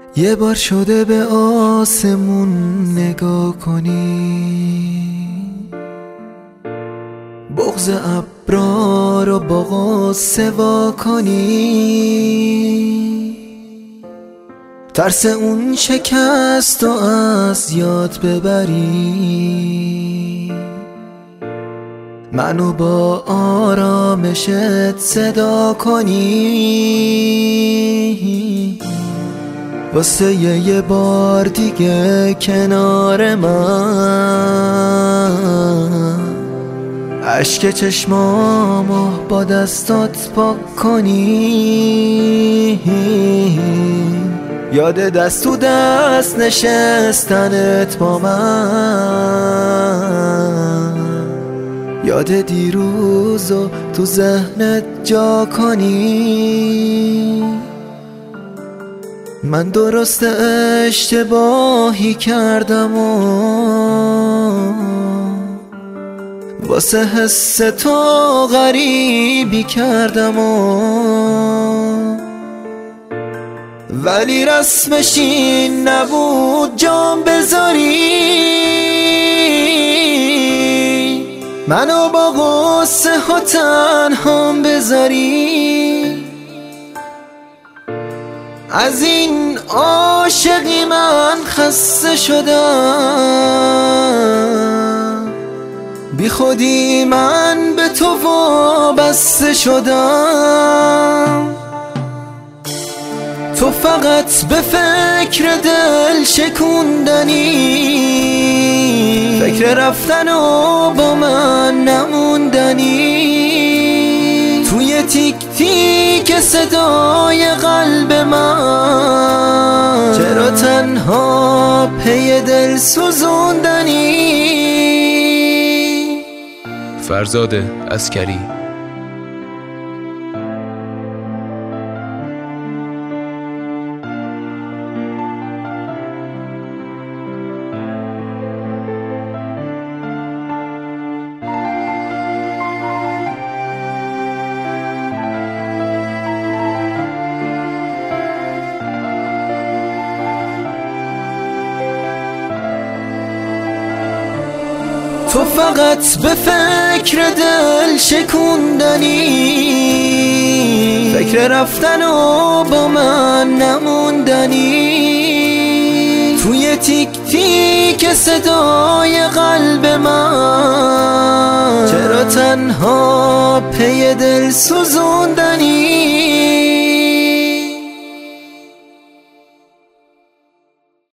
یه بار شده به آسمون نگاه کنی، بغض ابرا رو با غصه وا کنی، ترس اون شکست و از یاد ببری، منو با آرامشت صدا کنی، واسه یه بار دیگه کنار من اشک چشمامو با دستات پاک کنی، یاد دست تو دست نشستنت با من، یاد دیروزو تو ذهنت جا کنی. من درست اشتباهی کردم و واسه حس تو غریبی کردم و ولی رسمش این نبود جام بذاری، منو با غصه ها تنهام بذاری. از این عاشقی من خسته شدم، بی خودی من به تو وابسته شدم، تو فقط به فکر دل شکوندنی، فکر رفتن و با من نموندنی، توی تیک تیک صدای قلب من چرا تنها پی دل سوزوندنی. فرزاد عسکری. تو فقط به فکر دل شکوندنی، فکر رفتن و با من نموندنی، توی تیک تیک صدای قلب من چرا تنها پی دل سوزوندنی.